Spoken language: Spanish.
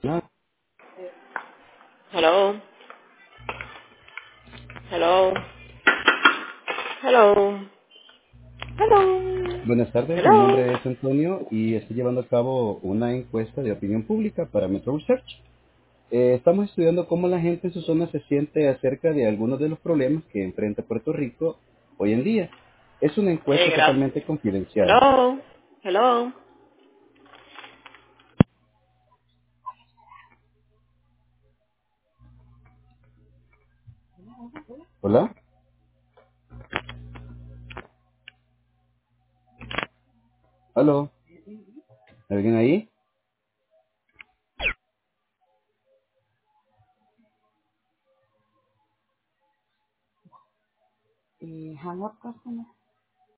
No. Hello. Hello. Hello. Hello. Buenas tardes, mi Hello. nombre es Antonio y estoy llevando a cabo una encuesta de opinión pública para Metro Research. Estamos estudiando cómo la gente en su zona se siente acerca de algunos de los problemas que enfrenta Puerto Rico hoy en día. Es una encuesta Gracias. totalmente confidencial. Hello. Hello. ¿Hola? ¿Aló? ¿Alguien ahí? Hang up customer.